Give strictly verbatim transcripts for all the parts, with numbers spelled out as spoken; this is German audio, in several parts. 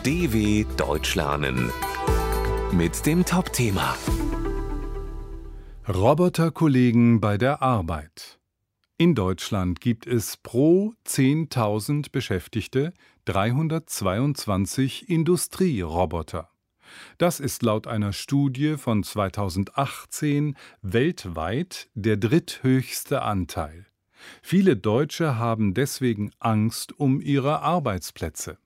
D W Deutsch lernen mit dem Top-Thema Roboterkollegen bei der Arbeit. In Deutschland gibt es pro zehntausend Beschäftigte dreihundertzweiundzwanzig Industrieroboter. Das ist laut einer Studie von zweitausendachtzehn weltweit der dritthöchste Anteil. Viele Deutsche haben deswegen Angst um ihre Arbeitsplätze.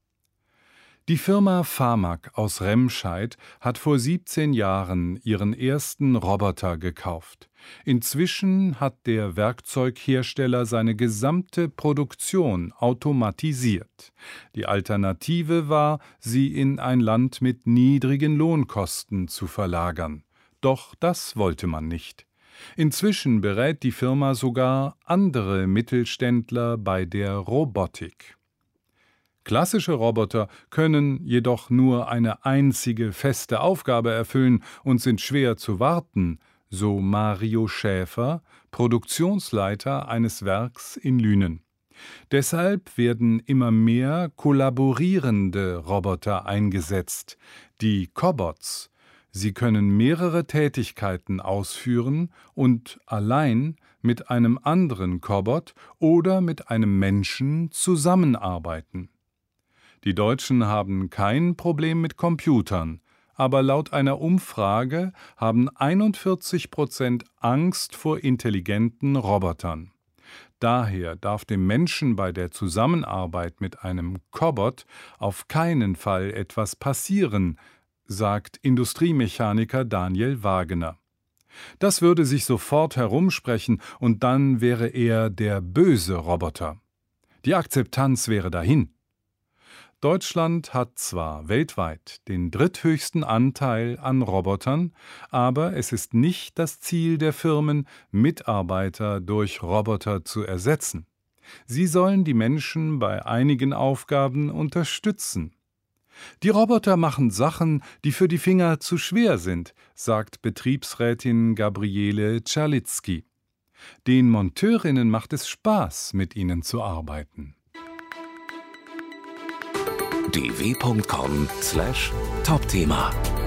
Die Firma Farmag aus Remscheid hat vor siebzehn Jahren ihren ersten Roboter gekauft. Inzwischen hat der Werkzeughersteller seine gesamte Produktion automatisiert. Die Alternative war, sie in ein Land mit niedrigen Lohnkosten zu verlagern. Doch das wollte man nicht. Inzwischen berät die Firma sogar andere Mittelständler bei der Robotik. Klassische Roboter können jedoch nur eine einzige feste Aufgabe erfüllen und sind schwer zu warten, so Mario Schäfer, Produktionsleiter eines Werks in Lünen. Deshalb werden immer mehr kollaborierende Roboter eingesetzt, die Cobots. Sie können mehrere Tätigkeiten ausführen und allein mit einem anderen Cobot oder mit einem Menschen zusammenarbeiten. Die Deutschen haben kein Problem mit Computern, aber laut einer Umfrage haben einundvierzig Prozent Angst vor intelligenten Robotern. Daher darf dem Menschen bei der Zusammenarbeit mit einem Cobot auf keinen Fall etwas passieren, sagt Industriemechaniker Daniel Wagener. Das würde sich sofort herumsprechen und dann wäre er der böse Roboter. Die Akzeptanz wäre dahin. Deutschland hat zwar weltweit den dritthöchsten Anteil an Robotern, aber es ist nicht das Ziel der Firmen, Mitarbeiter durch Roboter zu ersetzen. Sie sollen die Menschen bei einigen Aufgaben unterstützen. Die Roboter machen Sachen, die für die Finger zu schwer sind, sagt Betriebsrätin Gabriele Czalitzki. Den Monteurinnen macht es Spaß, mit ihnen zu arbeiten. d w punkt com slash Top-Thema